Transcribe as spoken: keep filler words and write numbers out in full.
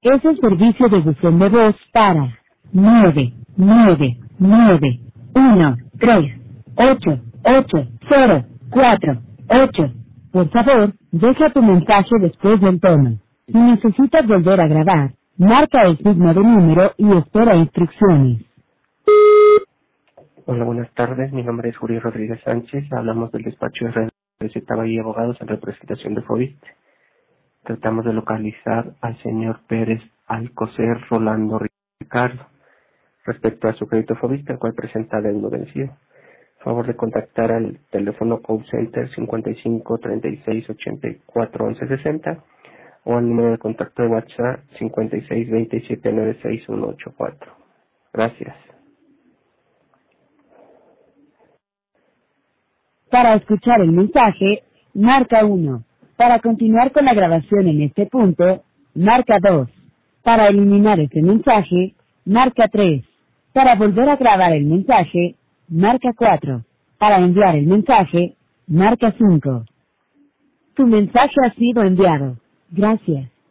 Es el servicio de buzón de voz para nueve nueve nueve uno tres ocho ocho cero cuatro ocho. Por favor, deja tu mensaje después del tono. Si necesitas volver a grabar, marca el signo de número y espera instrucciones. Hola, buenas tardes. Mi nombre es Julio Rodríguez Sánchez. Hablamos del despacho de Receta y Abogados en representación de Fobiste. Tratamos de localizar al señor Pérez Alcocer Rolando Ricardo respecto a su crédito Fobiste, el cual presenta adeudo vencido. Favor de contactar al teléfono call center cincuenta y cinco treinta y seis ochenta y cuatro once sesenta o al número de contacto de WhatsApp cincuenta y seis veintisiete noventa y seis ciento ochenta y cuatro. Gracias. Para escuchar el mensaje, marca uno. Para continuar con la grabación en este punto, marca dos. Para eliminar este mensaje, marca tres. Para volver a grabar el mensaje, marca cuatro. Para enviar el mensaje, marca cinco. Tu mensaje ha sido enviado. Gracias.